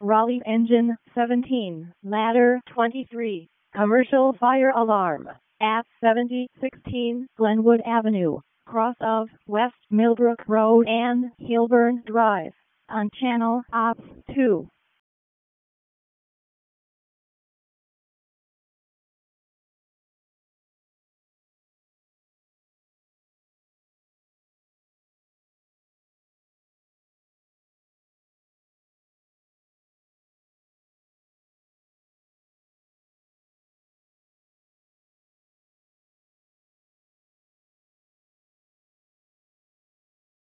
Raleigh Engine 17, Ladder 23, Commercial Fire Alarm, at 7016 Glenwood Avenue, cross of West Millbrook Road and Hilburn Drive, on Channel Ops 2.